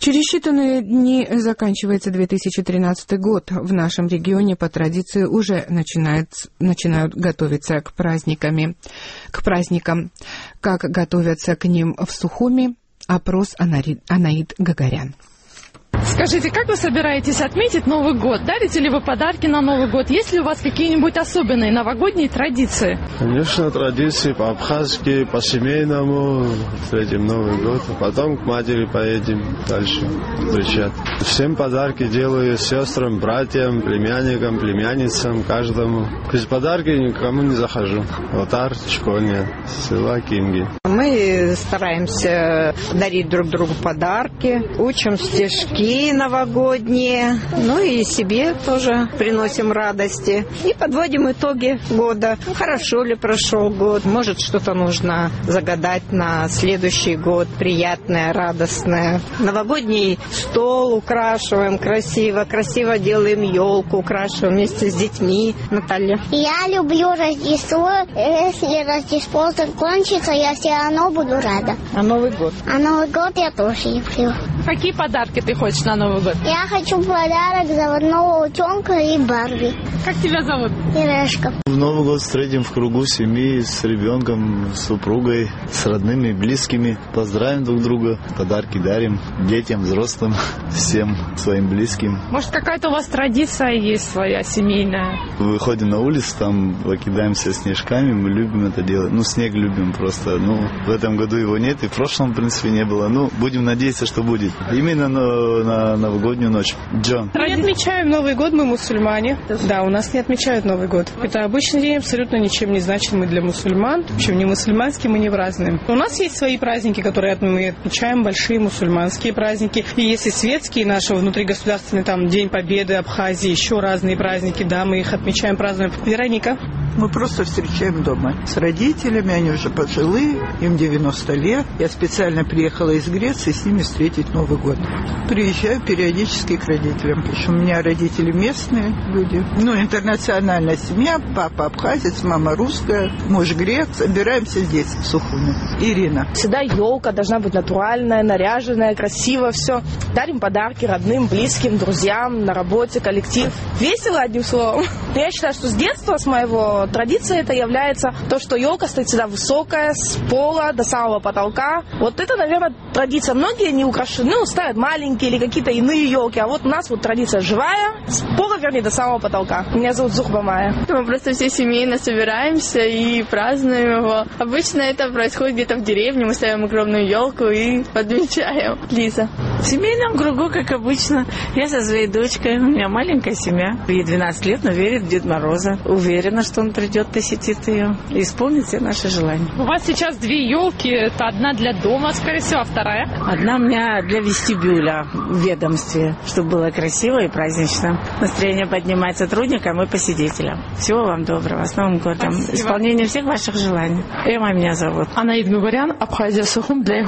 Через считанные дни заканчивается 2013 год. В нашем регионе по традиции уже начинают готовиться к праздникам. Как готовятся к ним в Сухуми? Опрос Анаид Гагарян. Скажите, как вы собираетесь отметить Новый год? Дарите ли вы подарки на Новый год? Есть ли у вас какие-нибудь особенные новогодние традиции? Конечно, традиции по-абхазски, по-семейному. Встретим Новый год, а потом к матери поедем дальше встречать. Всем подарки делаю сестрам, братьям, племянникам, племянницам, каждому. Без подарки никому не захожу. Отар, Школьня, села Кинги. Мы стараемся дарить друг другу подарки, учим стишки новогодние, ну и себе тоже приносим радости. И подводим итоги года. Хорошо ли прошел год? Может, что-то нужно загадать на следующий год, приятное, радостное. Новогодний стол украшиваем красиво, красиво делаем елку, украшиваем вместе с детьми. Наталья? Я люблю Рождество. Если Рождество закончится, я все равно буду рада. А Новый год? А Новый год я тоже люблю. Какие подарки ты хочешь на Новый год? Я хочу подарок заводного утенка и Барби. Как тебя зовут? Ирешка. В Новый год встретим в кругу семьи, с ребенком, с супругой, с родными, близкими. Поздравим друг друга, подарки дарим детям, взрослым, всем своим близким. Может, какая-то у вас традиция есть своя, семейная? Выходим на улицу, там кидаемся снежками, мы любим это делать. Снег любим просто. В этом году его нет, и в прошлом, в принципе, не было. Будем надеяться, что будет. Именно на новогоднюю ночь. Джон. Не отмечаем Новый год, мы мусульмане. Да, у нас не отмечают Новый год. Это обычный день, абсолютно ничем не значимый для мусульман. В общем, не мусульманский, мы не празднуем. У нас есть свои праздники, которые мы отмечаем, большие мусульманские праздники. И есть и светские наши, внутригосударственные, там, День Победы, Абхазии, еще разные праздники, да, мы их отмечаем, празднуем. Вероника? Мы просто встречаем дома с родителями, они уже пожилые, им 90 лет. Я специально приехала из Греции с ними встретить Новый год. Приезжаю периодически к родителям, причем у меня родители местные люди. Интернациональная семья, папа абхазец, мама русская, муж грек. Собираемся здесь, в Сухуми. Ирина. Всегда елка должна быть натуральная, наряженная, красиво, все. Дарим подарки родным, близким, друзьям, на работе, коллектив. Весело, одним словом. Я считаю, что с детства, с моего традиции, это является то, что елка стоит всегда высокая, с пола до самого потолка. Вот это, наверное, традиция. Многие не украшены, ставят маленькие или какие-то иные елки. А вот у нас традиция живая, с пола, вернее, до самого потолка. Меня зовут Зухба Майя. Мы просто все семейно собираемся и празднуем его. Обычно это происходит где-то в деревне. Мы ставим огромную елку и подмечаем. Лиза. В семейном кругу, как обычно. Я со своей дочкой. У меня маленькая семья. Ей 12 лет, но верит в Деда Мороза. Уверена, что он придет, посетит ее и исполнит все наши желания. У вас сейчас две елки. Это одна для дома, скорее всего, а вторая? Одна у меня для вестибюля в ведомстве, чтобы было красиво и празднично. Настроение поднимать сотрудникам и посетителям. Всего вам доброго. С Новым годом. Спасибо. Исполнение всех ваших желаний. Эмма меня зовут. Анаид Гагарян, Абхазия, Сухум.